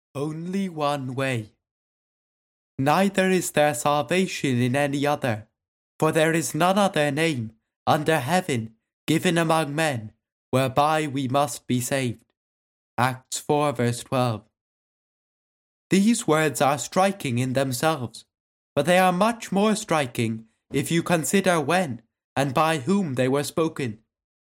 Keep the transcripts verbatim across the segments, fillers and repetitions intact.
Only one way. Neither is there salvation in any other, for there is none other name under heaven given among men whereby we must be saved. Acts four verse twelve. These words are striking in themselves, but they are much more striking if you consider when and by whom they were spoken.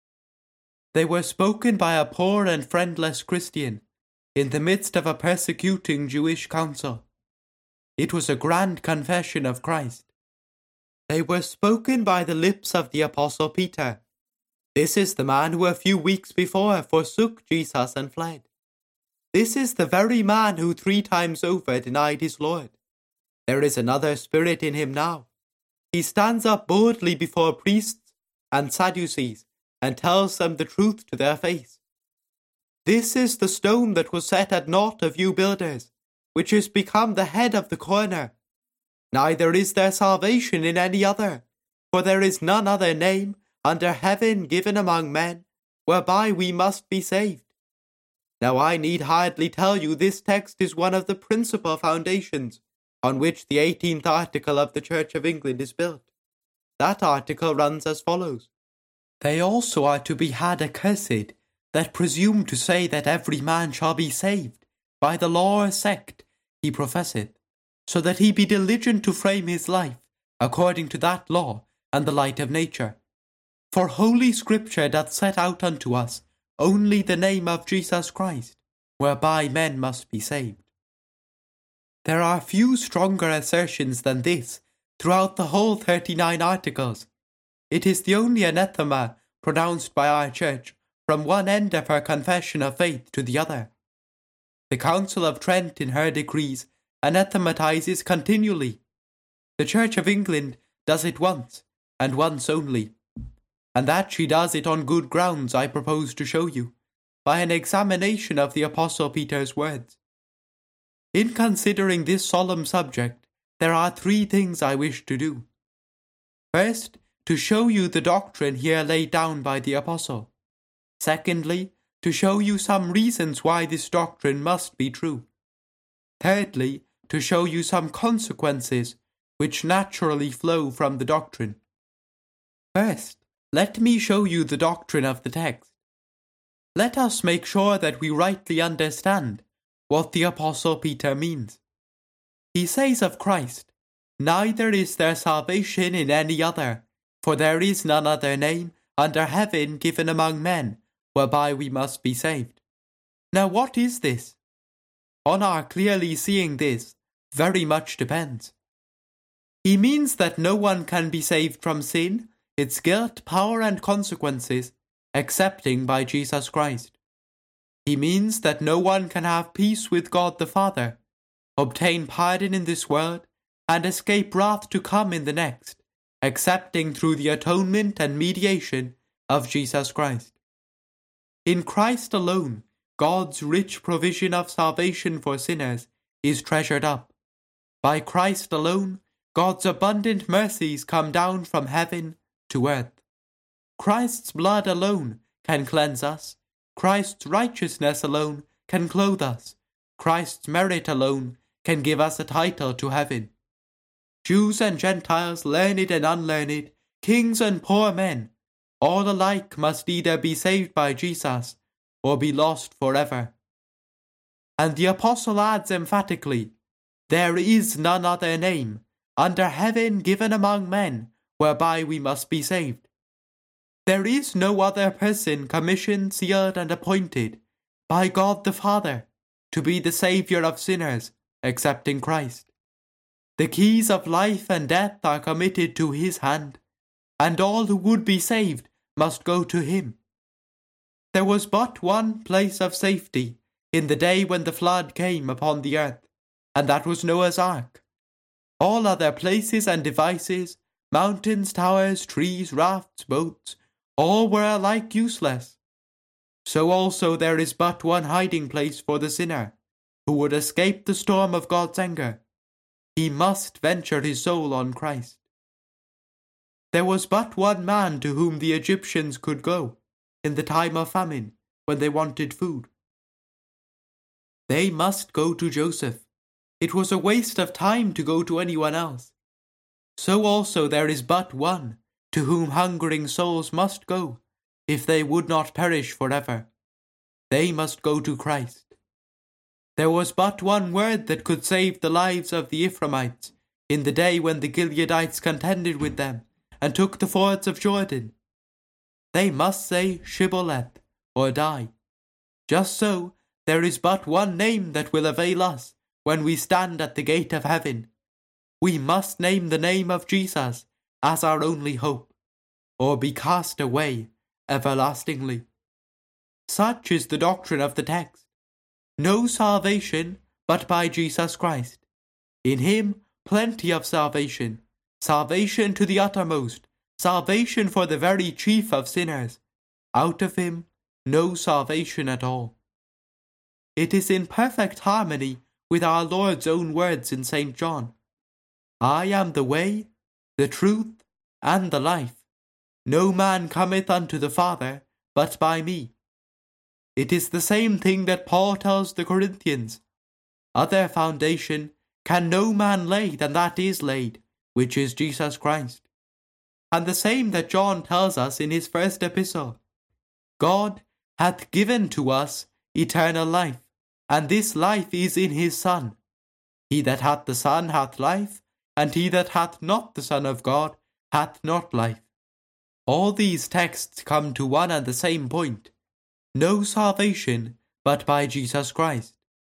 They were spoken by a poor and friendless Christian in the midst of a persecuting Jewish council. It was a grand confession of Christ. They were spoken by the lips of the Apostle Peter. This is the man who a few weeks before forsook Jesus and fled. This is the very man who three times over denied his Lord. There is another spirit in him now. He stands up boldly before priests and Sadducees and tells them the truth to their face. This is the stone that was set at naught of you builders, which is become the head of the corner. Neither is there salvation in any other, for there is none other name under heaven given among men, whereby we must be saved. Now I need hardly tell you this text is one of the principal foundations on which the eighteenth article of the Church of England is built. That article runs as follows. They also are to be had accursed that presume to say that every man shall be saved by the law or sect he professeth, so that he be diligent to frame his life according to that law and the light of nature. For Holy Scripture doth set out unto us only the name of Jesus Christ, whereby men must be saved. There are few stronger assertions than this throughout the whole thirty-nine articles. It is the only anathema pronounced by our Church from one end of her confession of faith to the other. The Council of Trent in her decrees anathematizes continually. The Church of England does it once, and once only. And that she does it on good grounds I propose to show you, by an examination of the Apostle Peter's words. In considering this solemn subject, there are three things I wish to do. First, to show you the doctrine here laid down by the Apostle. Secondly, to show you some reasons why this doctrine must be true. Thirdly, to show you some consequences which naturally flow from the doctrine. First, let me show you the doctrine of the text. Let us make sure that we rightly understand what the Apostle Peter means. He says of Christ, "Neither is there salvation in any other, for there is none other name under heaven given among men, whereby we must be saved." Now what is this? On our clearly seeing this, very much depends. He means that no one can be saved from sin, its guilt, power, and consequences, excepting by Jesus Christ. He means that no one can have peace with God the Father, obtain pardon in this world, and escape wrath to come in the next, excepting through the atonement and mediation of Jesus Christ. In Christ alone, God's rich provision of salvation for sinners is treasured up. By Christ alone, God's abundant mercies come down from heaven to earth. Christ's blood alone can cleanse us. Christ's righteousness alone can clothe us. Christ's merit alone can give us a title to heaven. Jews and Gentiles, learned and unlearned, kings and poor men, all alike must either be saved by Jesus or be lost forever. And the Apostle adds emphatically, "There is none other name under heaven given among men whereby we must be saved." There is no other person commissioned, sealed, and appointed by God the Father to be the Saviour of sinners, excepting Christ. The keys of life and death are committed to his hand, and all who would be saved must go to him. There was but one place of safety in the day when the flood came upon the earth, and that was Noah's ark. All other places and devices, mountains, towers, trees, rafts, boats, all were alike useless. So also there is but one hiding place for the sinner, who would escape the storm of God's anger. He must venture his soul on Christ. There was but one man to whom the Egyptians could go in the time of famine, when they wanted food. They must go to Joseph. It was a waste of time to go to anyone else. So also there is but one to whom hungering souls must go, if they would not perish forever. They must go to Christ. There was but one word that could save the lives of the Ephraimites in the day when the Gileadites contended with them and took the fords of Jordan. They must say Shibboleth or die. Just so, there is but one name that will avail us when we stand at the gate of heaven. We must name the name of Jesus as our only hope, or be cast away everlastingly. Such is the doctrine of the text. No salvation but by Jesus Christ. In him plenty of salvation, salvation to the uttermost, salvation for the very chief of sinners. Out of him no salvation at all. It is in perfect harmony with our Lord's own words in Saint John. I am the way, the truth, and the life. No man cometh unto the Father but by me. It is the same thing that Paul tells the Corinthians. Other foundation can no man lay than that is laid, which is Jesus Christ. And the same that John tells us in his first epistle. God hath given to us eternal life, and this life is in his Son. He that hath the Son hath life, and he that hath not the Son of God hath not life. All these texts come to one and the same point. No salvation but by Jesus Christ.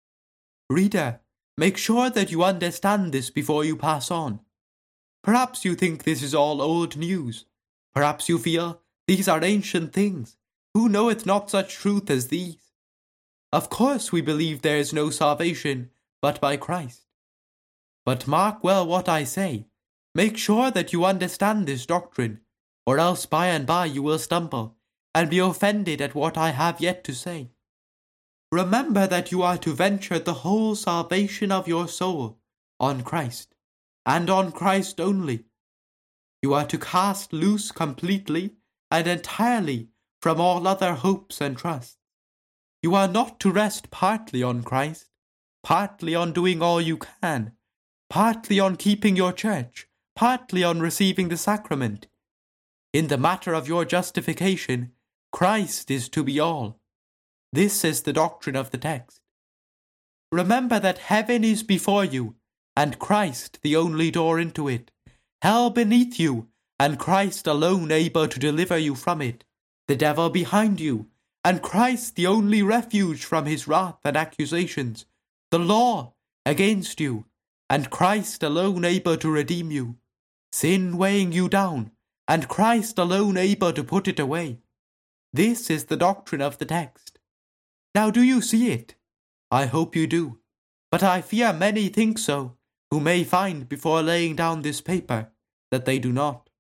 Reader, make sure that you understand this before you pass on. Perhaps you think this is all old news. Perhaps you feel these are ancient things. Who knoweth not such truth as these? Of course we believe there is no salvation but by Christ. But mark well what I say. Make sure that you understand this doctrine, or else by and by you will stumble, and be offended at what I have yet to say. Remember that you are to venture the whole salvation of your soul on Christ, and on Christ only. You are to cast loose completely and entirely from all other hopes and trusts. You are not to rest partly on Christ, partly on doing all you can, partly on keeping your church, partly on receiving the sacrament. In the matter of your justification, Christ is to be all. This is the doctrine of the text. Remember that heaven is before you, and Christ the only door into it, hell beneath you, and Christ alone able to deliver you from it, the devil behind you, and Christ the only refuge from his wrath and accusations, the law against you, and Christ alone able to redeem you, sin weighing you down, and Christ alone able to put it away. This is the doctrine of the text. Now do you see it? I hope you do, but I fear many think so, who may find before laying down this paper that they do not.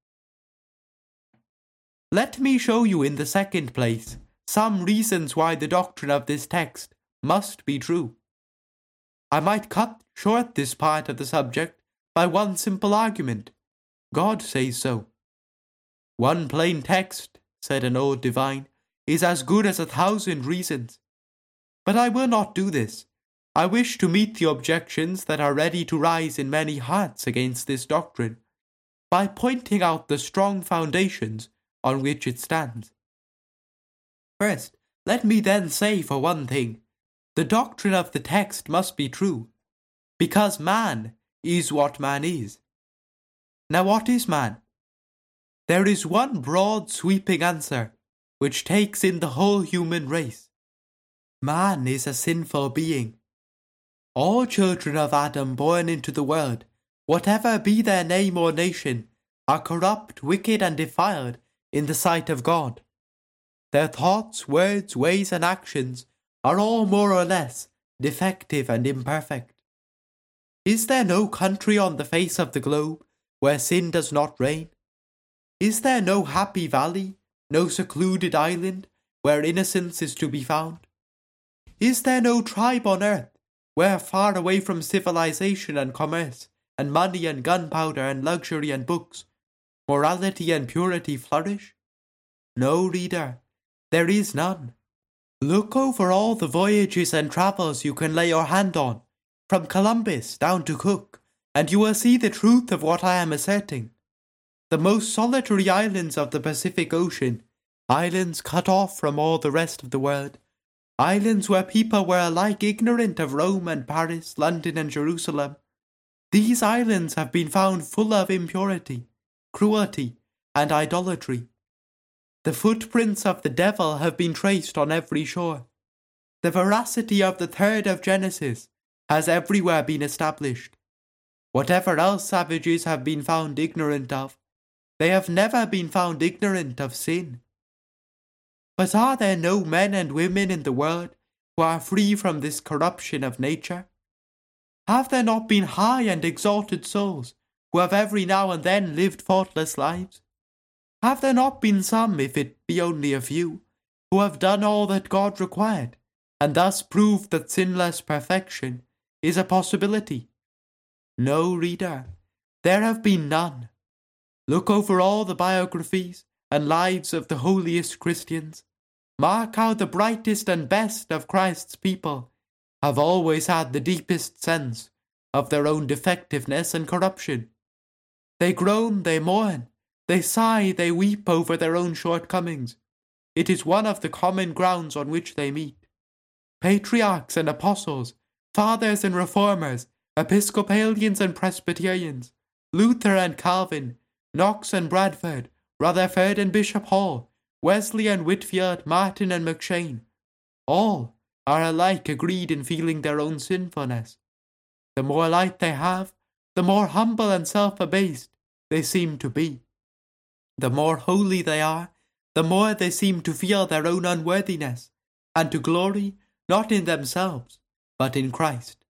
Let me show you in the second place some reasons why the doctrine of this text must be true. I might cut short this part of the subject by one simple argument. God says so. One plain text, said an old divine, is as good as a thousand reasons. But I will not do this. I wish to meet the objections that are ready to rise in many hearts against this doctrine, by pointing out the strong foundations on which it stands. First, let me then say for one thing, the doctrine of the text must be true, because man is what man is. Now what is man? There is one broad sweeping answer, which takes in the whole human race. Man is a sinful being. All children of Adam born into the world, whatever be their name or nation, are corrupt, wicked, and defiled in the sight of God. Their thoughts, words, ways, and actions are all more or less defective and imperfect. Is there no country on the face of the globe where sin does not reign? Is there no happy valley, no secluded island where innocence is to be found? Is there no tribe on earth where, far away from civilization and commerce, and money and gunpowder and luxury and books, morality and purity flourish? No, reader, there is none. Look over all the voyages and travels you can lay your hand on, from Columbus down to Cook, and you will see the truth of what I am asserting. The most solitary islands of the Pacific Ocean, islands cut off from all the rest of the world, islands where people were alike ignorant of Rome and Paris, London and Jerusalem, these islands have been found full of impurity, cruelty, and idolatry. The footprints of the devil have been traced on every shore. The veracity of the third of Genesis has everywhere been established. Whatever else savages have been found ignorant of, they have never been found ignorant of sin. But are there no men and women in the world who are free from this corruption of nature? Have there not been high and exalted souls who have every now and then lived faultless lives? Have there not been some, if it be only a few, who have done all that God required, and thus proved that sinless perfection is a possibility? No, reader, there have been none. Look over all the biographies and lives of the holiest Christians. Mark how the brightest and best of Christ's people have always had the deepest sense of their own defectiveness and corruption. They groan, they mourn, they sigh, they weep over their own shortcomings. It is one of the common grounds on which they meet. Patriarchs and apostles, fathers and reformers, Episcopalians and Presbyterians, Luther and Calvin, Knox and Bradford, Rutherford and Bishop Hall, Wesley and Whitfield, Martin and McShane, all are alike agreed in feeling their own sinfulness. The more light they have, the more humble and self-abased they seem to be. The more holy they are, the more they seem to feel their own unworthiness, and to glory not in themselves, but in Christ.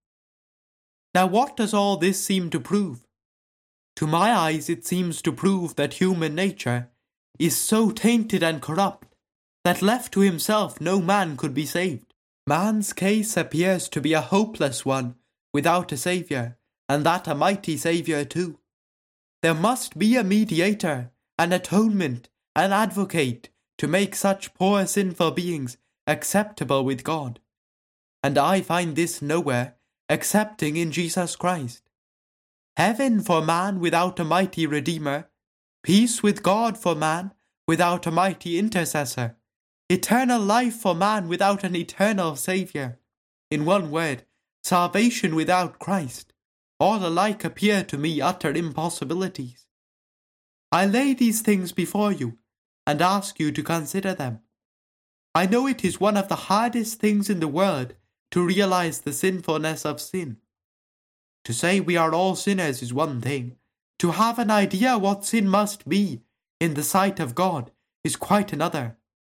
Now what does all this seem to prove? To my eyes it seems to prove that human nature is so tainted and corrupt that left to himself no man could be saved. Man's case appears to be a hopeless one without a Saviour, and that a mighty Saviour too. There must be a mediator, an atonement, an advocate, to make such poor sinful beings acceptable with God. And I find this nowhere, excepting in Jesus Christ. Heaven for man without a mighty Redeemer, peace with God for man without a mighty intercessor, eternal life for man without an eternal Saviour. In one word, salvation without Christ, all alike appear to me utter impossibilities. I lay these things before you, and ask you to consider them. I know it is one of the hardest things in the world to realize the sinfulness of sin. To say we are all sinners is one thing. To have an idea what sin must be in the sight of God is quite another.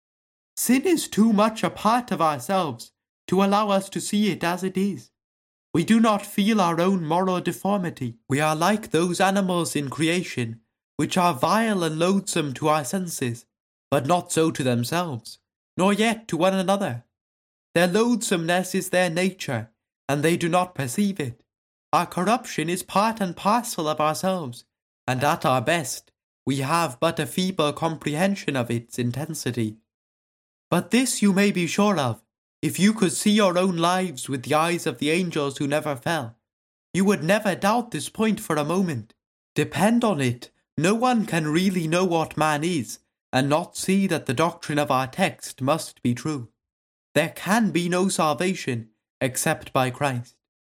Sin is too much a part of ourselves to allow us to see it as it is. We do not feel our own moral deformity. We are like those animals in creation, which are vile and loathsome to our senses, but not so to themselves, nor yet to one another. Their loathsomeness is their nature, and they do not perceive it. Our corruption is part and parcel of ourselves, and at our best, we have but a feeble comprehension of its intensity. But this you may be sure of, if you could see your own lives with the eyes of the angels who never fell, you would never doubt this point for a moment. Depend on it, no one can really know what man is, and not see that the doctrine of our text must be true. There can be no salvation except by Christ.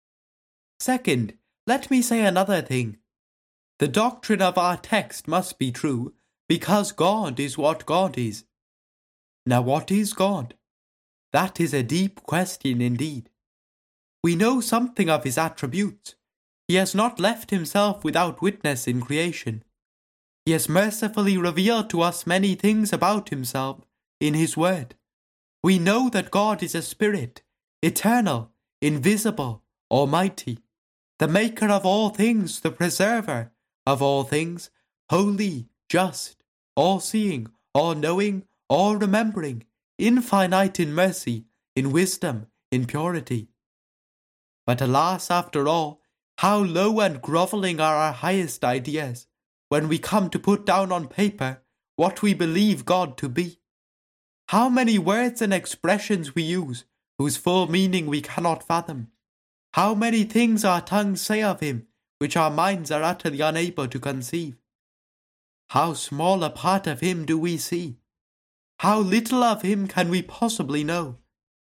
Second, let me say another thing. The doctrine of our text must be true, because God is what God is. Now what is God? That is a deep question indeed. We know something of his attributes. He has not left himself without witness in creation. He has mercifully revealed to us many things about himself in his word. We know that God is a spirit, eternal, invisible, almighty, the maker of all things, the preserver of all things, holy, just, all-seeing, all-knowing, all-remembering, infinite in mercy, in wisdom, in purity. But alas, after all, how low and grovelling are our highest ideas, when we come to put down on paper what we believe God to be. How many words and expressions we use, whose full meaning we cannot fathom. How many things our tongues say of him, which our minds are utterly unable to conceive. How small a part of him do we see. How little of him can we possibly know.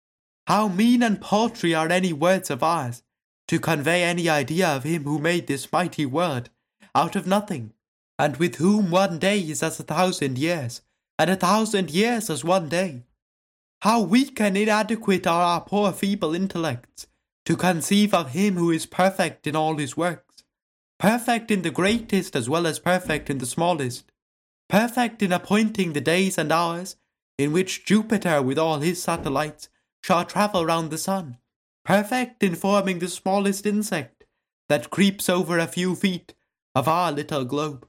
How mean and paltry are any words of ours, to convey any idea of him who made this mighty world out of nothing, and with whom one day is as a thousand years, and a thousand years as one day. How weak and inadequate are our poor feeble intellects, to conceive of him who is perfect in all his works, perfect in the greatest as well as perfect in the smallest, perfect in appointing the days and hours in which Jupiter with all his satellites shall travel round the sun, perfect in forming the smallest insect that creeps over a few feet of our little globe.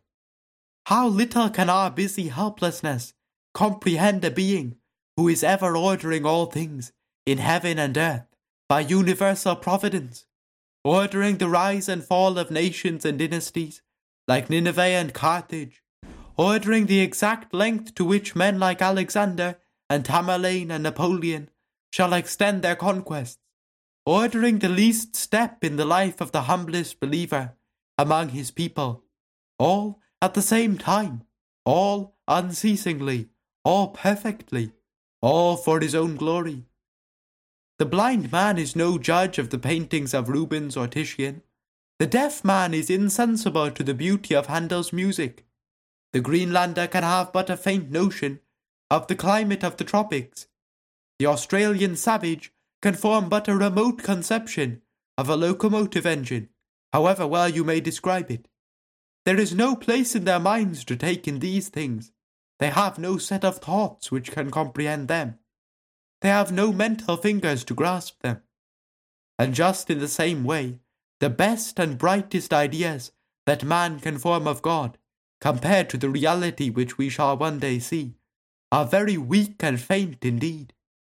How little can our busy helplessness comprehend a being who is ever ordering all things in heaven and earth by universal providence, ordering the rise and fall of nations and dynasties like Nineveh and Carthage, ordering the exact length to which men like Alexander and Tamerlane and Napoleon shall extend their conquests, ordering the least step in the life of the humblest believer among his people, all at the same time, all unceasingly, all perfectly, all for his own glory. The blind man is no judge of the paintings of Rubens or Titian. The deaf man is insensible to the beauty of Handel's music. The Greenlander can have but a faint notion of the climate of the tropics. The Australian savage can form but a remote conception of a locomotive engine, however well you may describe it. There is no place in their minds to take in these things. They have no set of thoughts which can comprehend them. They have no mental fingers to grasp them. And just in the same way, the best and brightest ideas that man can form of God, compared to the reality which we shall one day see, are very weak and faint indeed.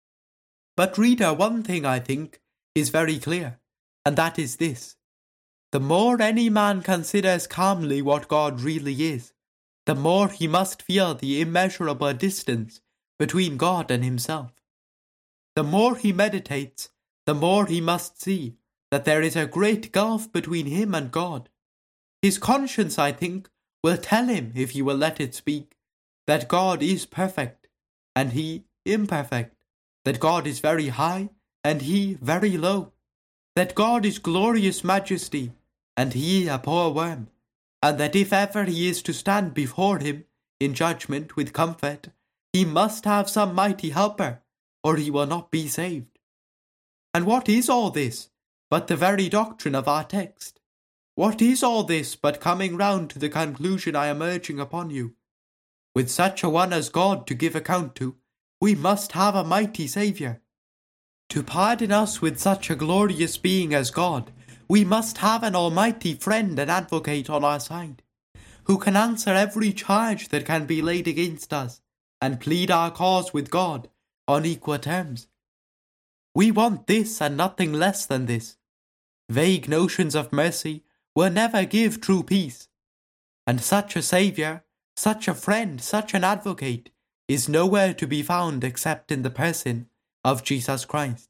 But reader, one thing, I think, is very clear, and that is this. The more any man considers calmly what God really is, the more he must feel the immeasurable distance between God and himself. The more he meditates, the more he must see that there is a great gulf between him and God. His conscience, I think, will tell him, if he will let it speak, that God is perfect, and he imperfect, that God is very high, and he very low, that God is glorious majesty, and he a poor worm, and that if ever he is to stand before him in judgment with comfort, he must have some mighty helper, or he will not be saved. And what is all this but the very doctrine of our text? What is all this but coming round to the conclusion I am urging upon you? With such a one as God to give account to, we must have a mighty Saviour. To pardon us with such a glorious being as God, we must have an almighty friend and advocate on our side, who can answer every charge that can be laid against us, and plead our cause with God on equal terms. We want this and nothing less than this. Vague notions of mercy will never give true peace, and such a Saviour, such a friend, such an advocate, is nowhere to be found except in the person of Jesus Christ.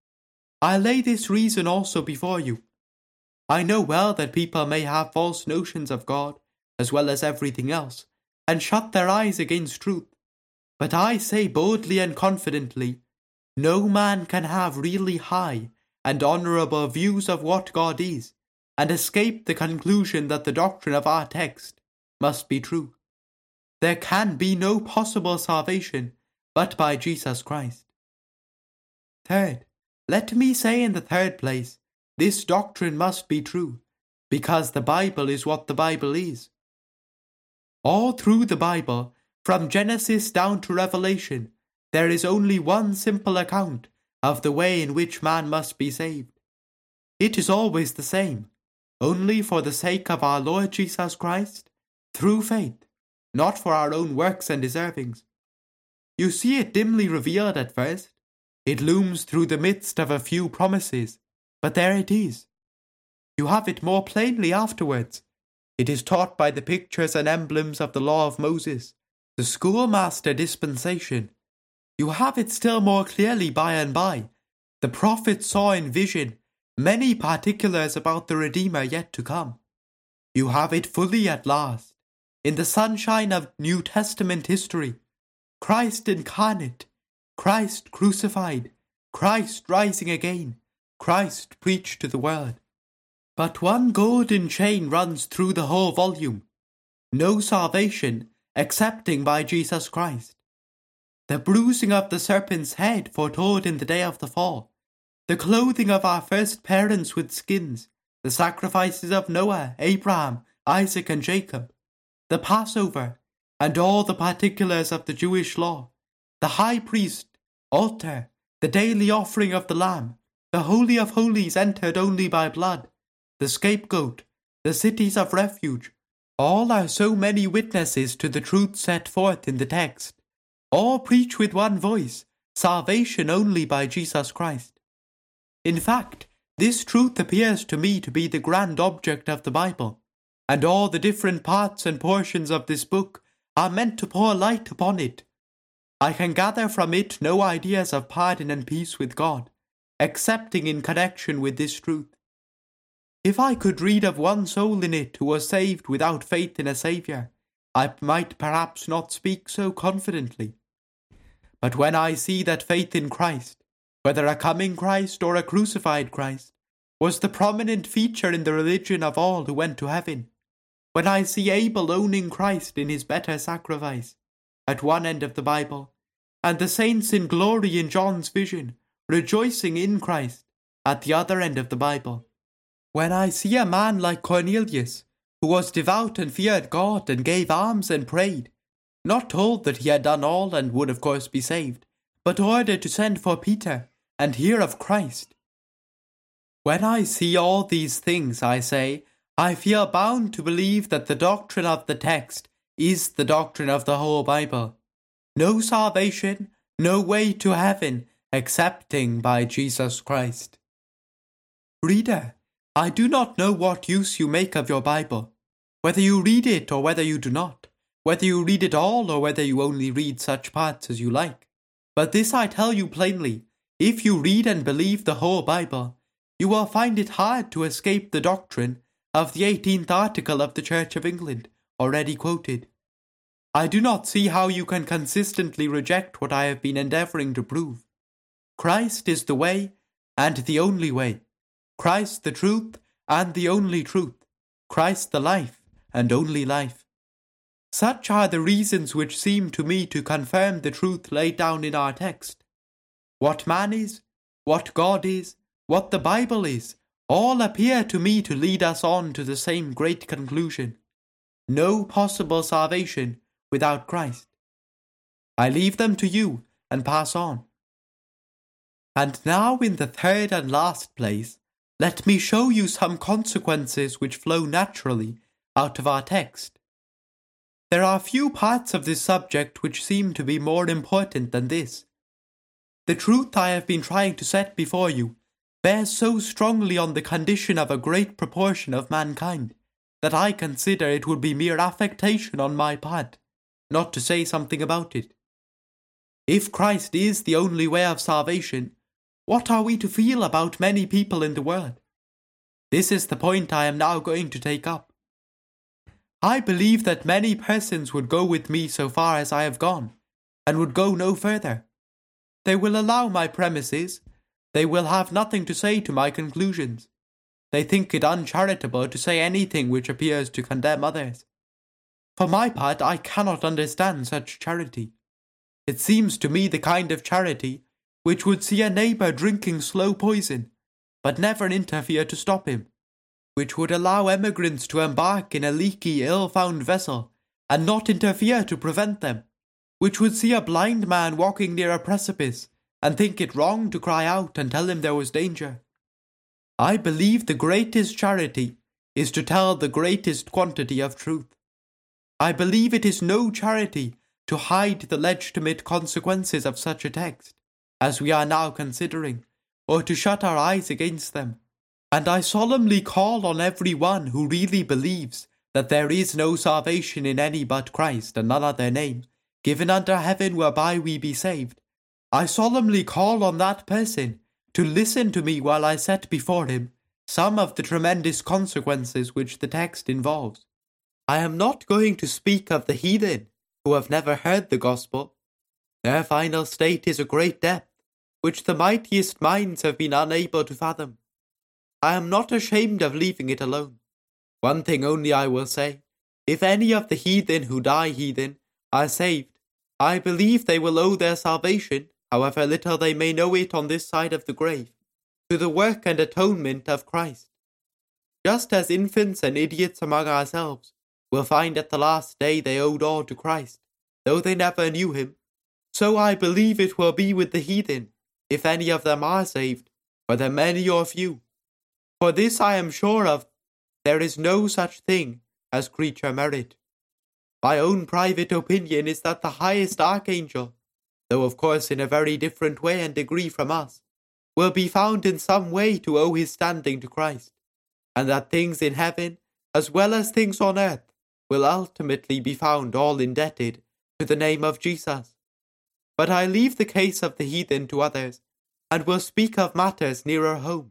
I lay this reason also before you. I know well that people may have false notions of God, as well as everything else, and shut their eyes against truth. But I say boldly and confidently, no man can have really high and honourable views of what God is, and escape the conclusion that the doctrine of our text must be true. There can be no possible salvation but by Jesus Christ. Third, let me say in the third place, this doctrine must be true, because the Bible is what the Bible is. All through the Bible, from Genesis down to Revelation, there is only one simple account of the way in which man must be saved. It is always the same, only for the sake of our Lord Jesus Christ, through faith, not for our own works and deservings. You see it dimly revealed at first. It looms through the midst of a few promises, but there it is. You have it more plainly afterwards. It is taught by the pictures and emblems of the law of Moses, the schoolmaster dispensation. You have it still more clearly by and by. The prophets saw in vision many particulars about the Redeemer yet to come. You have it fully at last, in the sunshine of New Testament history. Christ incarnate, Christ crucified, Christ rising again, Christ preached to the world. But one golden chain runs through the whole volume. No salvation excepting by Jesus Christ. The bruising of the serpent's head foretold in the day of the fall, the clothing of our first parents with skins, the sacrifices of Noah, Abraham, Isaac and Jacob, the Passover, and all the particulars of the Jewish law, the high priest, altar, the daily offering of the lamb, the Holy of Holies entered only by blood, the scapegoat, the cities of refuge, all are so many witnesses to the truth set forth in the text. All preach with one voice, salvation only by Jesus Christ. In fact, this truth appears to me to be the grand object of the Bible, and all the different parts and portions of this book are meant to pour light upon it. I can gather from it no ideas of pardon and peace with God, excepting in connection with this truth. If I could read of one soul in it who was saved without faith in a Saviour, I might perhaps not speak so confidently. But when I see that faith in Christ, whether a coming Christ or a crucified Christ, was the prominent feature in the religion of all who went to heaven, when I see Abel owning Christ in his better sacrifice, at one end of the Bible, and the saints in glory in John's vision, rejoicing in Christ, at the other end of the Bible, when I see a man like Cornelius, who was devout and feared God and gave alms and prayed, not told that he had done all and would of course be saved, but ordered to send for Peter and hear of Christ. When I see all these things, I say, I feel bound to believe that the doctrine of the text is the doctrine of the whole Bible. No salvation, no way to heaven, excepting by Jesus Christ. Reader, I do not know what use you make of your Bible, whether you read it or whether you do not, whether you read it all or whether you only read such parts as you like. But this I tell you plainly, if you read and believe the whole Bible, you will find it hard to escape the doctrine of the eighteenth article of the Church of England, already quoted. I do not see how you can consistently reject what I have been endeavouring to prove. Christ is the way and the only way. Christ the truth and the only truth. Christ the life and only life. Such are the reasons which seem to me to confirm the truth laid down in our text. What man is, what God is, what the Bible is, all appear to me to lead us on to the same great conclusion. No possible salvation without Christ. I leave them to you and pass on. And now in the third and last place, let me show you some consequences which flow naturally out of our text. There are few parts of this subject which seem to be more important than this. The truth I have been trying to set before you bears so strongly on the condition of a great proportion of mankind that I consider it would be mere affectation on my part not to say something about it. If Christ is the only way of salvation, what are we to feel about many people in the world? This is the point I am now going to take up. I believe that many persons would go with me so far as I have gone, and would go no further. They will allow my premises. They will have nothing to say to my conclusions. They think it uncharitable to say anything which appears to condemn others. For my part, I cannot understand such charity. It seems to me the kind of charity which would see a neighbour drinking slow poison, but never interfere to stop him, which would allow emigrants to embark in a leaky, ill-found vessel, and not interfere to prevent them, which would see a blind man walking near a precipice, and think it wrong to cry out and tell him there was danger. I believe the greatest charity is to tell the greatest quantity of truth. I believe it is no charity to hide the legitimate consequences of such a text, as we are now considering, or to shut our eyes against them. And I solemnly call on every one who really believes that there is no salvation in any but Christ and none other name, given under heaven whereby we be saved, I solemnly call on that person to listen to me while I set before him some of the tremendous consequences which the text involves. I am not going to speak of the heathen who have never heard the gospel. Their final state is a great depth, which the mightiest minds have been unable to fathom. I am not ashamed of leaving it alone. One thing only I will say, if any of the heathen who die heathen are saved, I believe they will owe their salvation, however little they may know it on this side of the grave, to the work and atonement of Christ. Just as infants and idiots among ourselves will find at the last day they owed all to Christ, though they never knew him, so I believe it will be with the heathen, if any of them are saved, whether many or few. For this I am sure of, there is no such thing as creature merit. My own private opinion is that the highest archangel, though of course in a very different way and degree from us, will be found in some way to owe his standing to Christ, and that things in heaven, as well as things on earth, will ultimately be found all indebted to the name of Jesus. But I leave the case of the heathen to others, and will speak of matters nearer home.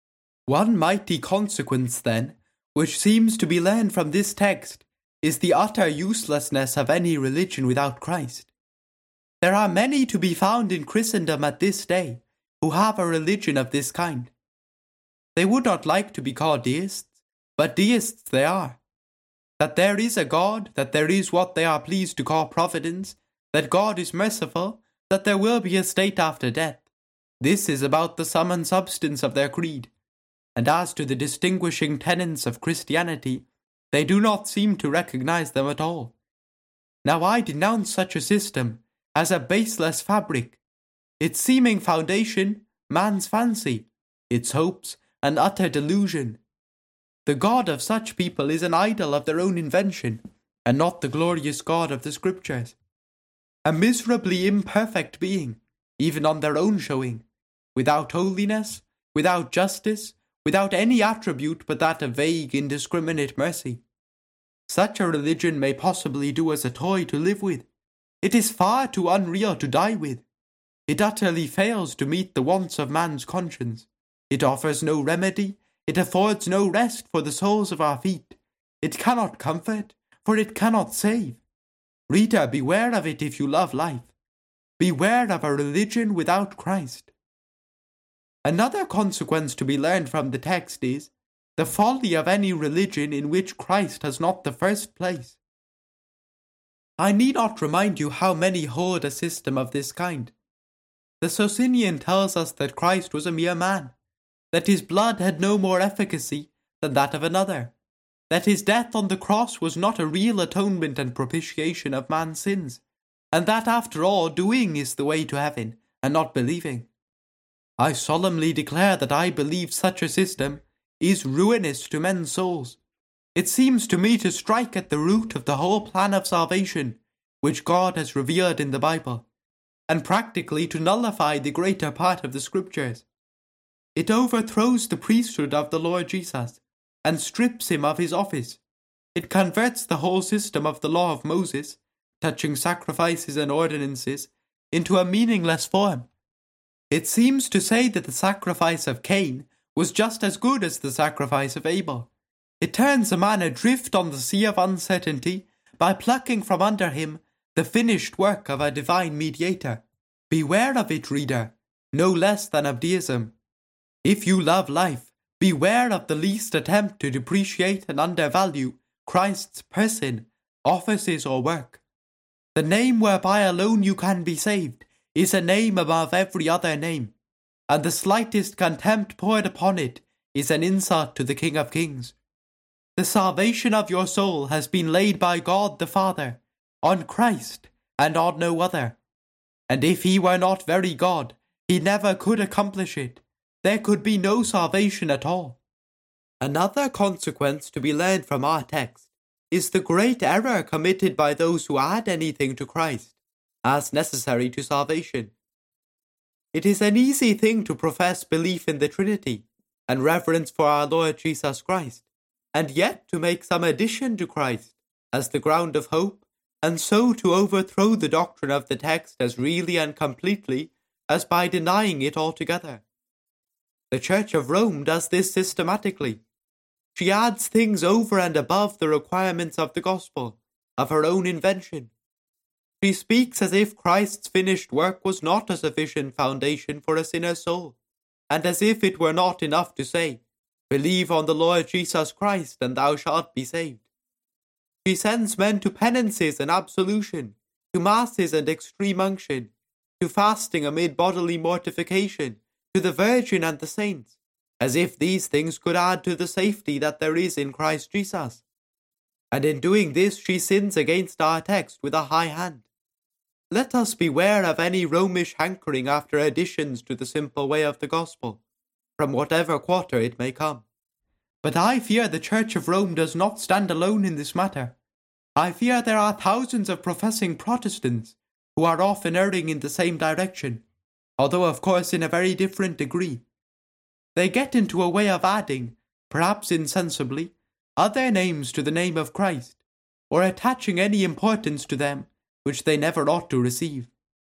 One mighty consequence, then, which seems to be learned from this text, is the utter uselessness of any religion without Christ. There are many to be found in Christendom at this day who have a religion of this kind. They would not like to be called deists, but deists they are. That there is a God, that there is what they are pleased to call providence, that God is merciful, that there will be a state after death. This is about the sum and substance of their creed. And as to the distinguishing tenets of Christianity, they do not seem to recognize them at all. Now I denounce such a system as a baseless fabric, its seeming foundation, man's fancy, its hopes, an utter delusion. The God of such people is an idol of their own invention, and not the glorious God of the Scriptures. A miserably imperfect being, even on their own showing, without holiness, without justice, without any attribute but that of vague, indiscriminate mercy. Such a religion may possibly do as a toy to live with. It is far too unreal to die with. It utterly fails to meet the wants of man's conscience. It offers no remedy. It affords no rest for the soles of our feet. It cannot comfort, for it cannot save. Reader, beware of it if you love life. Beware of a religion without Christ. Another consequence to be learned from the text is the folly of any religion in which Christ has not the first place. I need not remind you how many hold a system of this kind. The Socinian tells us that Christ was a mere man, that his blood had no more efficacy than that of another, that his death on the cross was not a real atonement and propitiation of man's sins, and that after all doing is the way to heaven, and not believing. I solemnly declare that I believe such a system is ruinous to men's souls. It seems to me to strike at the root of the whole plan of salvation which God has revealed in the Bible, and practically to nullify the greater part of the Scriptures. It overthrows the priesthood of the Lord Jesus, and strips him of his office. It converts the whole system of the law of Moses, touching sacrifices and ordinances, into a meaningless form. It seems to say that the sacrifice of Cain was just as good as the sacrifice of Abel. It turns a man adrift on the sea of uncertainty by plucking from under him the finished work of a divine mediator. Beware of it, reader, no less than of deism. If you love life, beware of the least attempt to depreciate and undervalue Christ's person, offices, or work. The name whereby alone you can be saved is a name above every other name, and the slightest contempt poured upon it is an insult to the King of Kings. The salvation of your soul has been laid by God the Father on Christ and on no other, and if he were not very God, he never could accomplish it. There could be no salvation at all. Another consequence to be learned from our text is the great error committed by those who add anything to Christ as necessary to salvation. It is an easy thing to profess belief in the Trinity and reverence for our Lord Jesus Christ, and yet to make some addition to Christ as the ground of hope, and so to overthrow the doctrine of the text as really and completely as by denying it altogether. The Church of Rome does this systematically. She adds things over and above the requirements of the gospel, of her own invention. She speaks as if Christ's finished work was not a sufficient foundation for a sinner's soul, and as if it were not enough to say, "Believe on the Lord Jesus Christ, and thou shalt be saved." She sends men to penances and absolution, to masses and extreme unction, to fasting amid bodily mortification, to the Virgin and the saints, as if these things could add to the safety that there is in Christ Jesus. And in doing this she sins against our text with a high hand. Let us beware of any Romish hankering after additions to the simple way of the gospel, from whatever quarter it may come. But I fear the Church of Rome does not stand alone in this matter. I fear there are thousands of professing Protestants who are often erring in the same direction, although of course in a very different degree. They get into a way of adding, perhaps insensibly, other names to the name of Christ, or attaching any importance to them which they never ought to receive.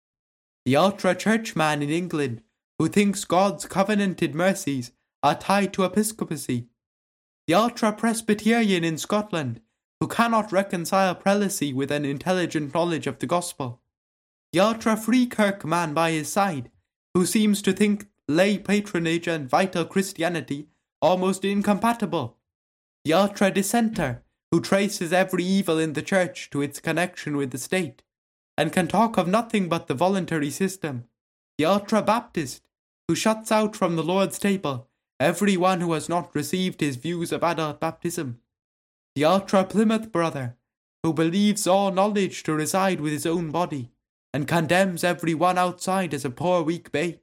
The ultra-churchman in England, who thinks God's covenanted mercies are tied to episcopacy. The ultra-Presbyterian in Scotland, who cannot reconcile prelacy with an intelligent knowledge of the gospel. The ultra-free kirk man by his side, who seems to think lay patronage and vital Christianity almost incompatible. The ultra-dissenter, who traces every evil in the church to its connection with the state, and can talk of nothing but the voluntary system. The ultra-Baptist, who shuts out from the Lord's table every one who has not received his views of adult baptism. The ultra-Plymouth brother, who believes all knowledge to reside with his own body, and condemns every one outside as a poor weak babe.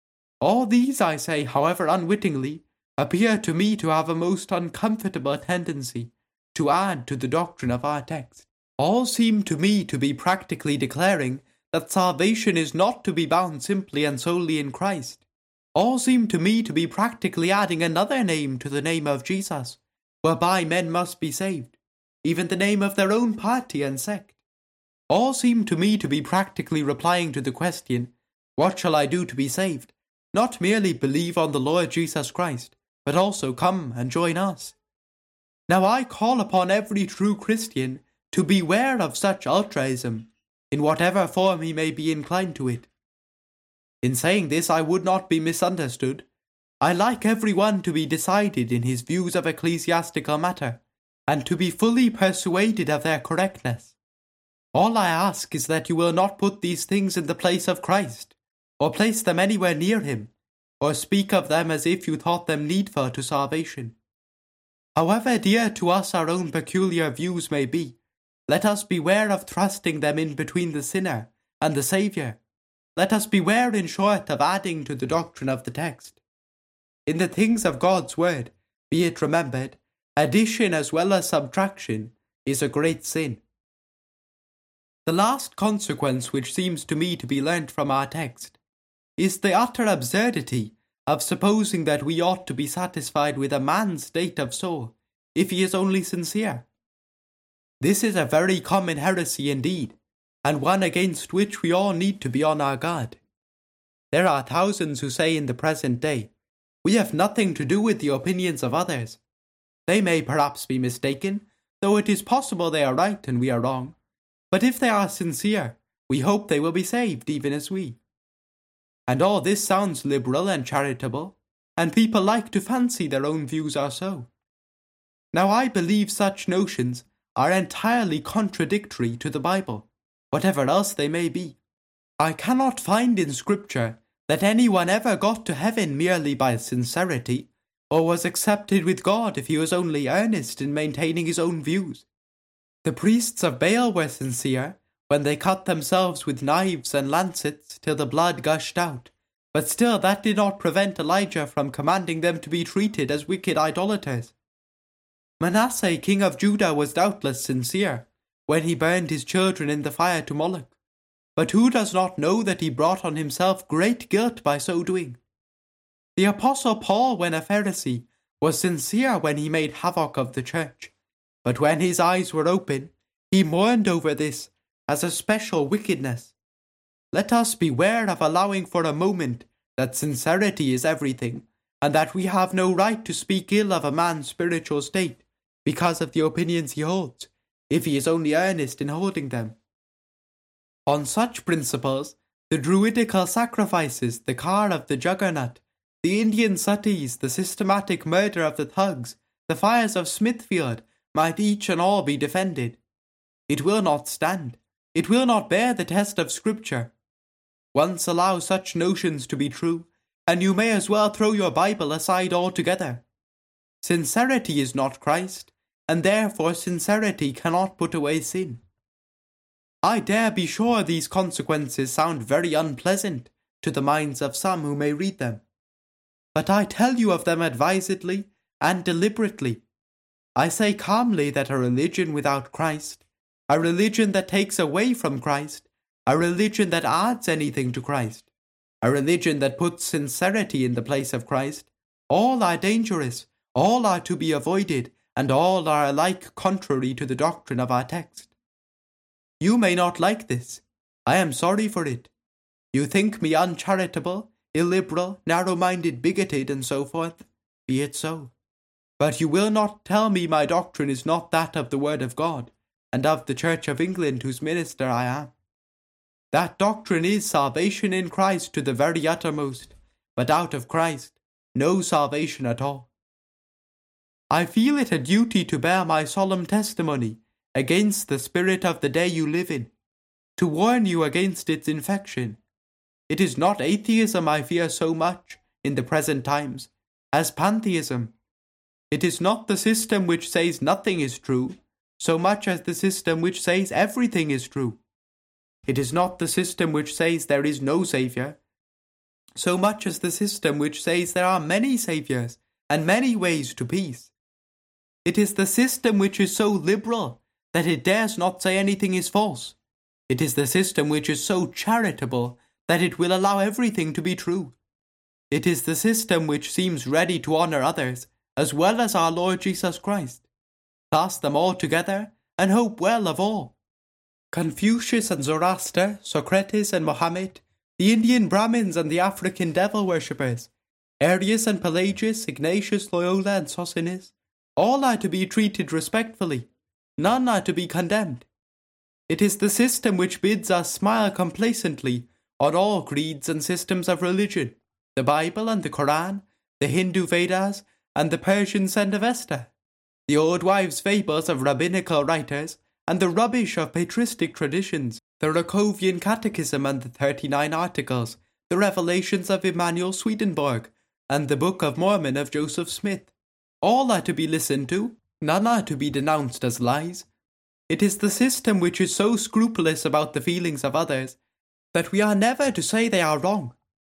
All these, I say, however unwittingly, appear to me to have a most uncomfortable tendency to add to the doctrine of our text. All seem to me to be practically declaring that salvation is not to be bound simply and solely in Christ. All seem to me to be practically adding another name to the name of Jesus, whereby men must be saved, even the name of their own party and sect. All seem to me to be practically replying to the question, "What shall I do to be saved?" Not merely believe on the Lord Jesus Christ, but also come and join us. Now I call upon every true Christian to beware of such ultraism, in whatever form he may be inclined to it. In saying this, I would not be misunderstood. I like every one to be decided in his views of ecclesiastical matter, and to be fully persuaded of their correctness. All I ask is that you will not put these things in the place of Christ, or place them anywhere near him, or speak of them as if you thought them needful to salvation. However dear to us our own peculiar views may be, let us beware of thrusting them in between the sinner and the Saviour. Let us beware, in short, of adding to the doctrine of the text. In the things of God's word, be it remembered, addition as well as subtraction is a great sin. The last consequence which seems to me to be learnt from our text is the utter absurdity of supposing that we ought to be satisfied with a man's state of soul if he is only sincere. This is a very common heresy indeed, and one against which we all need to be on our guard. There are thousands who say in the present day, "We have nothing to do with the opinions of others." They may perhaps be mistaken, though it is possible they are right and we are wrong. But if they are sincere, we hope they will be saved even as we. And all this sounds liberal and charitable, and people like to fancy their own views are so. Now I believe such notions are entirely contradictory to the Bible, whatever else they may be. I cannot find in Scripture that anyone ever got to heaven merely by sincerity, or was accepted with God if he was only earnest in maintaining his own views. The priests of Baal were sincere when they cut themselves with knives and lancets till the blood gushed out, but still that did not prevent Elijah from commanding them to be treated as wicked idolaters. Manasseh, king of Judah, was doubtless sincere when he burned his children in the fire to Moloch, but who does not know that he brought on himself great guilt by so doing? The Apostle Paul, when a Pharisee, was sincere when he made havoc of the church, but when his eyes were open, he mourned over this as a special wickedness. let us beware of allowing for a moment that sincerity is everything, and that we have no right to speak ill of a man's spiritual state because of the opinions he holds, if he is only earnest in holding them. On such principles, the druidical sacrifices, the car of the juggernaut, the Indian sutties, the systematic murder of the thugs, the fires of Smithfield, might each and all be defended. It will not stand. It will not bear the test of Scripture. Once allow such notions to be true, and you may as well throw your Bible aside altogether. Sincerity is not Christ, and therefore sincerity cannot put away sin. I dare be sure these consequences sound very unpleasant to the minds of some who may read them. But I tell you of them advisedly and deliberately. I say calmly that a religion without Christ, a religion that takes away from Christ, a religion that adds anything to Christ, a religion that puts sincerity in the place of Christ, all are dangerous, all are to be avoided, and all are alike contrary to the doctrine of our text. You may not like this. I am sorry for it. You think me uncharitable, illiberal, narrow-minded, bigoted, and so forth. Be it so. But you will not tell me my doctrine is not that of the Word of God, and of the Church of England whose minister I am. That doctrine is salvation in Christ to the very uttermost, but out of Christ, no salvation at all. I feel it a duty to bear my solemn testimony against the spirit of the day you live in, to warn you against its infection. It is not atheism I fear so much in the present times as pantheism. It is not the system which says nothing is true so much as the system which says everything is true. It is not the system which says there is no Saviour so much as the system which says there are many Saviours and many ways to peace. It is the system which is so liberal that it dares not say anything is false. It is the system which is so charitable that it will allow everything to be true. It is the system which seems ready to honour others as well as our Lord Jesus Christ. Class them all together and hope well of all. Confucius and Zoroaster, Socrates and Mohammed, the Indian Brahmins and the African devil worshippers, Arius and Pelagius, Ignatius, Loyola and Sosthenes, all are to be treated respectfully. None are to be condemned. It is the system which bids us smile complacently on all creeds and systems of religion, the Bible and the Koran, the Hindu Vedas, and the Persian Zend-Avesta, the old wives' fables of rabbinical writers, and the rubbish of patristic traditions, the Rakovian Catechism and the Thirty-Nine Articles, the Revelations of Emanuel Swedenborg, and the Book of Mormon of Joseph Smith. All are to be listened to, none are to be denounced as lies. It is the system which is so scrupulous about the feelings of others that we are never to say they are wrong.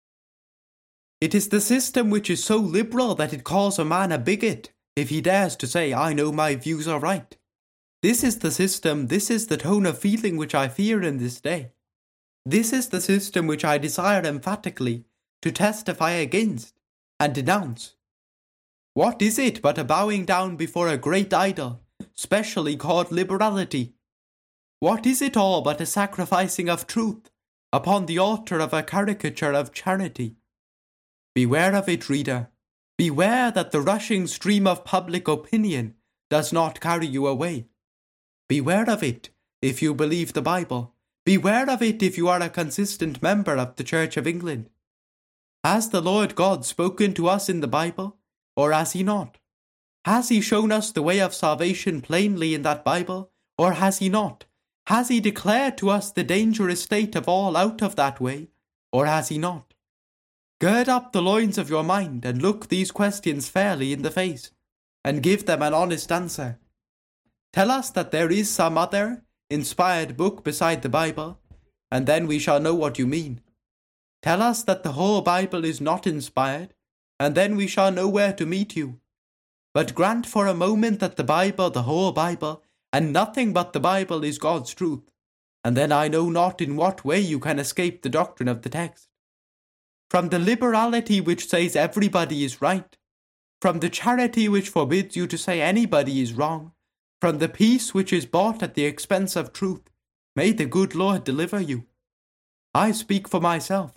It is the system which is so liberal that it calls a man a bigot if he dares to say, I know my views are right. This is the system, this is the tone of feeling which I fear in this day. This is the system which I desire emphatically to testify against and denounce. What is it but a bowing down before a great idol, specially called liberality? What is it all but a sacrificing of truth upon the altar of a caricature of charity? Beware of it, reader. Beware that the rushing stream of public opinion does not carry you away. Beware of it if you believe the Bible. Beware of it if you are a consistent member of the Church of England. Has the Lord God spoken to us in the Bible, or has he not? Has he shown us the way of salvation plainly in that Bible, or has he not? Has he declared to us the dangerous state of all out of that way, or has he not? Gird up the loins of your mind and look these questions fairly in the face, and give them an honest answer. Tell us that there is some other, inspired book beside the Bible, and then we shall know what you mean. Tell us that the whole Bible is not inspired, and then we shall know where to meet you. But grant for a moment that the Bible, the whole Bible, and nothing but the Bible is God's truth, and then I know not in what way you can escape the doctrine of the text. From the liberality which says everybody is right, from the charity which forbids you to say anybody is wrong, from the peace which is bought at the expense of truth, may the good Lord deliver you. I speak for myself.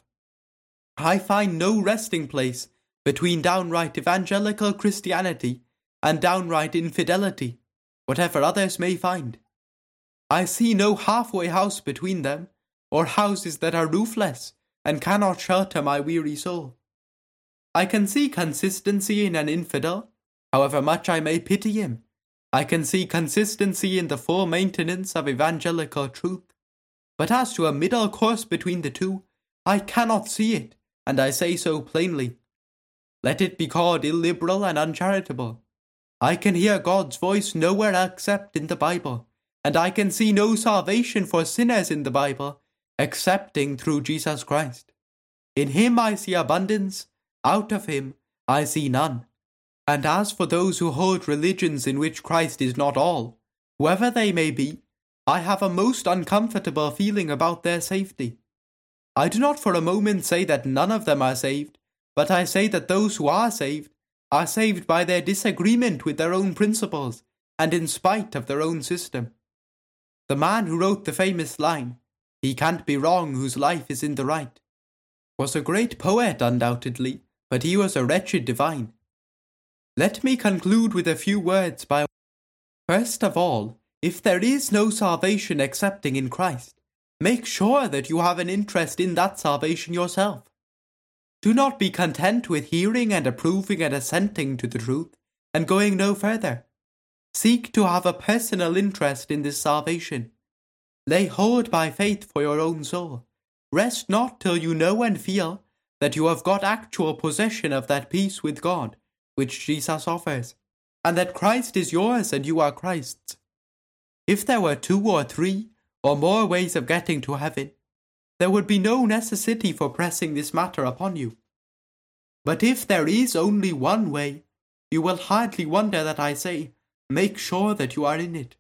I find no resting place between downright evangelical Christianity and downright infidelity, whatever others may find. I see no halfway house between them, or houses that are roofless and cannot shelter my weary soul. I can see consistency in an infidel, however much I may pity him. I can see consistency in the full maintenance of evangelical truth. But as to a middle course between the two, I cannot see it, and I say so plainly. Let it be called illiberal and uncharitable. I can hear God's voice nowhere except in the Bible, and I can see no salvation for sinners in the Bible, excepting through Jesus Christ. In him I see abundance, out of him I see none. And as for those who hold religions in which Christ is not all, whoever they may be, I have a most uncomfortable feeling about their safety. I do not for a moment say that none of them are saved, but I say that those who are saved are saved by their disagreement with their own principles and in spite of their own system. The man who wrote the famous line, "He can't be wrong whose life is in the right," was a great poet undoubtedly, but he was a wretched divine. Let me conclude with a few words by First of all, if there is no salvation excepting in Christ, make sure that you have an interest in that salvation yourself. Do not be content with hearing and approving and assenting to the truth, and going no further. Seek to have a personal interest in this salvation. Lay hold by faith for your own soul. Rest not till you know and feel that you have got actual possession of that peace with God, which Jesus offers, and that Christ is yours and you are Christ's. If there were two or three or more ways of getting to heaven, there would be no necessity for pressing this matter upon you. But if there is only one way, you will hardly wonder that I say, make sure that you are in it.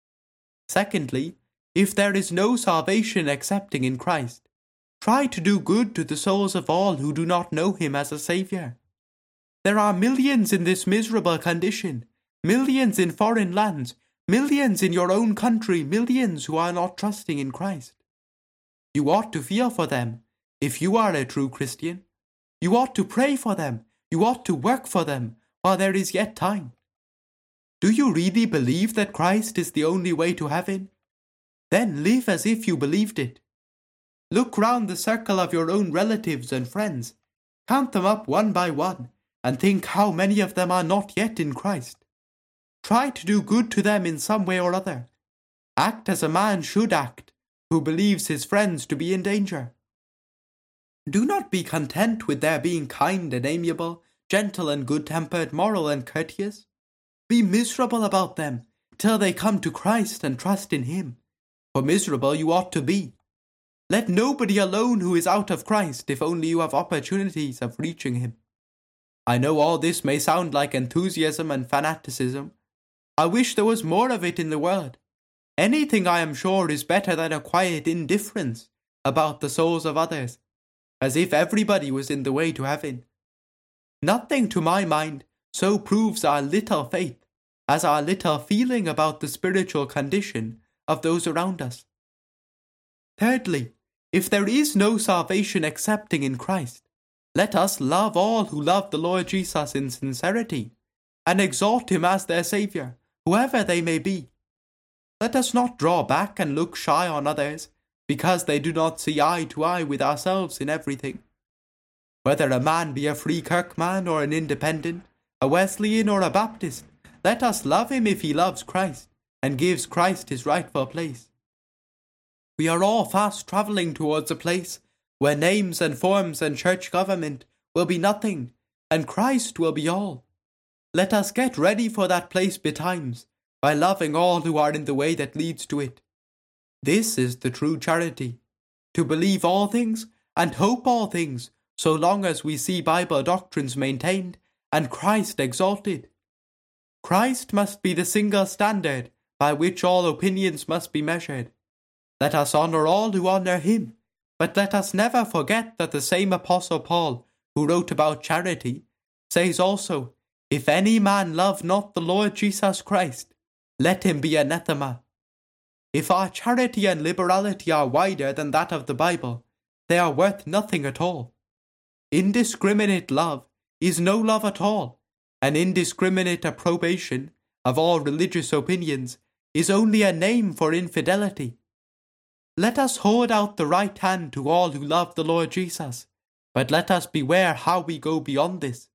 Secondly, if there is no salvation excepting in Christ, try to do good to the souls of all who do not know him as a Saviour. There are millions in this miserable condition, millions in foreign lands, millions in your own country, millions who are not trusting in Christ. You ought to feel for them, if you are a true Christian. You ought to pray for them, you ought to work for them, while there is yet time. Do you really believe that Christ is the only way to heaven? Then live as if you believed it. Look round the circle of your own relatives and friends, count them up one by one, and think how many of them are not yet in Christ. Try to do good to them in some way or other. Act as a man should act, who believes his friends to be in danger. Do not be content with their being kind and amiable, gentle and good-tempered, moral and courteous. Be miserable about them, till they come to Christ and trust in him, for miserable you ought to be. Let nobody alone who is out of Christ, if only you have opportunities of reaching him. I know all this may sound like enthusiasm and fanaticism. I wish there was more of it in the world. Anything, I am sure, is better than a quiet indifference about the souls of others, as if everybody was in the way to heaven. Nothing, to my mind, so proves our little faith as our little feeling about the spiritual condition of those around us. Thirdly, if there is no salvation excepting in Christ, let us love all who love the Lord Jesus in sincerity, and exalt him as their Saviour, whoever they may be. Let us not draw back and look shy on others, because they do not see eye to eye with ourselves in everything. Whether a man be a free kirkman or an independent, a Wesleyan or a Baptist, let us love him if he loves Christ, and gives Christ his rightful place. We are all fast travelling towards a place where names and forms and church government will be nothing, and Christ will be all. Let us get ready for that place betimes, by loving all who are in the way that leads to it. This is the true charity, to believe all things and hope all things, so long as we see Bible doctrines maintained and Christ exalted. Christ must be the single standard by which all opinions must be measured. Let us honour all who honour him, but let us never forget that the same Apostle Paul, who wrote about charity, says also, "If any man love not the Lord Jesus Christ, let him be anathema." If our charity and liberality are wider than that of the Bible, they are worth nothing at all. Indiscriminate love is no love at all, and indiscriminate approbation of all religious opinions is only a name for infidelity. Let us hold out the right hand to all who love the Lord Jesus, but let us beware how we go beyond this.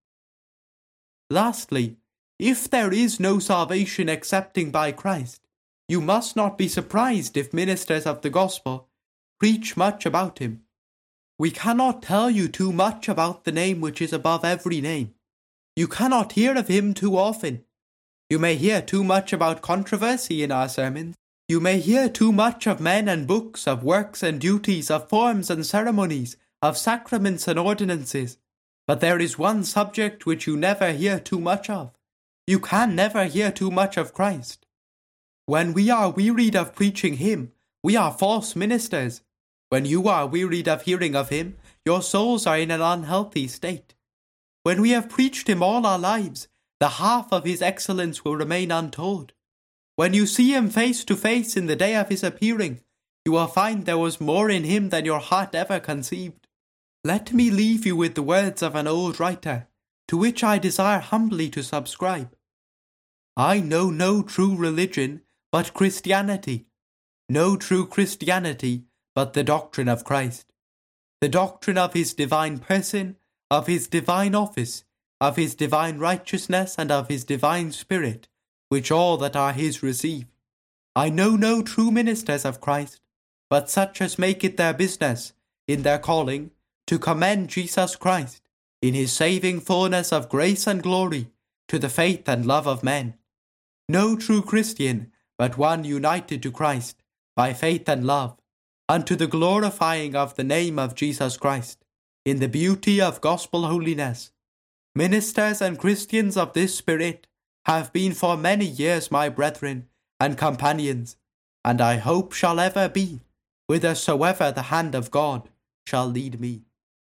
Lastly, if there is no salvation excepting by Christ, you must not be surprised if ministers of the gospel preach much about him. We cannot tell you too much about the name which is above every name. You cannot hear of him too often. You may hear too much about controversy in our sermons. You may hear too much of men and books, of works and duties, of forms and ceremonies, of sacraments and ordinances. But there is one subject which you never hear too much of. You can never hear too much of Christ. When we are wearied of preaching him, we are false ministers. When you are wearied of hearing of him, your souls are in an unhealthy state. When we have preached him all our lives, the half of his excellence will remain untold. When you see him face to face in the day of his appearing, you will find there was more in him than your heart ever conceived. Let me leave you with the words of an old writer, to which I desire humbly to subscribe. I know no true religion but Christianity, no true Christianity but the doctrine of Christ, the doctrine of his divine person, of his divine office, of his divine righteousness, and of his divine spirit, which all that are his receive. I know no true ministers of Christ, but such as make it their business, in their calling, to commend Jesus Christ, in his saving fullness of grace and glory, to the faith and love of men. No true Christian, but one united to Christ, by faith and love, unto the glorifying of the name of Jesus Christ, in the beauty of gospel holiness. Ministers and Christians of this spirit have been for many years my brethren and companions, and I hope shall ever be, whithersoever the hand of God shall lead me.